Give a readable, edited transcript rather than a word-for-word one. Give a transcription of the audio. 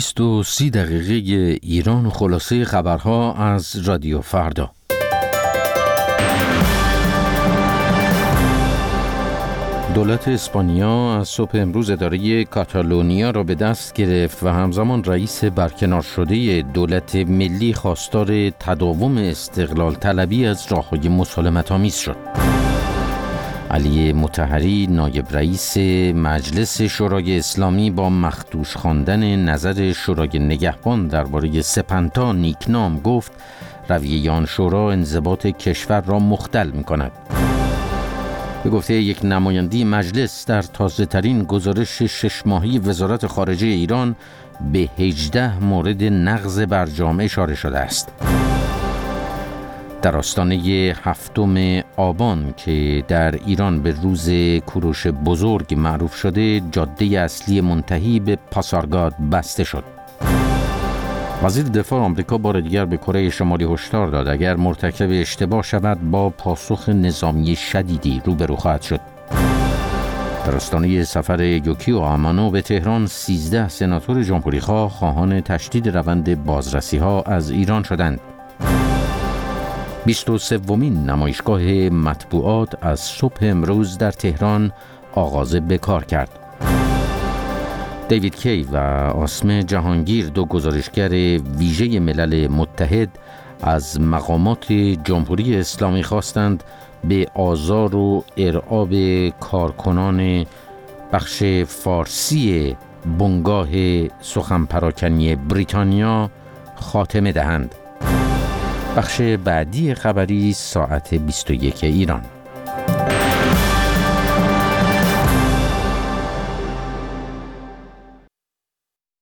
30 دقیقه ایران و خلاصه خبرها از رادیو فردا. دولت اسپانیا از صبح امروز اداره کاتالونیا را به دست گرفت و همزمان رئیس برکنار شده دولت ملی خواستار تداوم استقلال طلبی از راههای مسالمت‌آمیز شد. علی مطهری نایب رئیس مجلس شورای اسلامی با مخدوش خواندن نظر شورای نگهبان درباره سپنتا نیکنام گفت رویه آن شورا انضباط کشور را مختل می‌کند. به گفته یک نماینده مجلس در تازه‌ترین گزارش 6 ماهه وزارت خارجه ایران به 18 مورد نقض برجام اشاره شده است. در آستانه 7 آبان که در ایران به روز کوروش بزرگ معروف شده، جاده اصلی منتهی به پاسارگاد بسته شد. وزیر دفاع آمریکا بار دیگر به کره شمالی هشدار داد اگر مرتکب اشتباه شود با پاسخ نظامی شدیدی روبرو خواهد شد. در آستانه سفر یوکیو آمانو به تهران 13 سناتور جمهوری‌خواه خواهان تشدید روند بازرسی‌ها از ایران شدند. 23مین نمایشگاه مطبوعات از صبح امروز در تهران آغاز به کار کرد. دیوید کی و آسمه جهانگیر، 2 گزارشگر ویژه ملل متحد، از مقامات جمهوری اسلامی خواستند به آزار و ارعاب کارکنان بخش فارسی بنگاه سخن پراکنی بریتانیا خاتمه دهند. بخش بعدی خبری ساعت 21 ایران.